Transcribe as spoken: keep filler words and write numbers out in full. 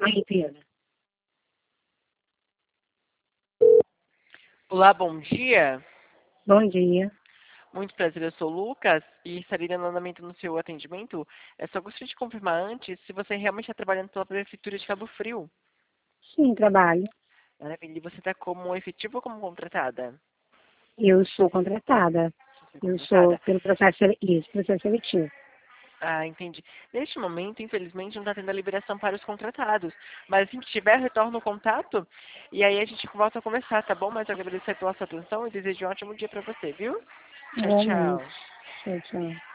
Aí, Pedro. Olá, bom dia. Bom dia. Muito prazer, eu sou o Lucas e estarei dando andamento no seu atendimento. Eu só gostaria de confirmar antes se você realmente está trabalhando pela Prefeitura de Cabo Frio. Sim, trabalho. Maravilha. E você está como efetiva ou como contratada? Eu sou contratada. Você é Eu sou contratada? pelo processo, sele- isso, processo seletivo. Ah, entendi. Neste momento, infelizmente, não está tendo a liberação para os contratados. Mas assim que tiver, retorno o contato e aí a gente volta a conversar, tá bom? Mas eu agradeço pela sua atenção e desejo um ótimo dia para você, viu? Tchau, Igualmente. tchau. Tchau, tchau.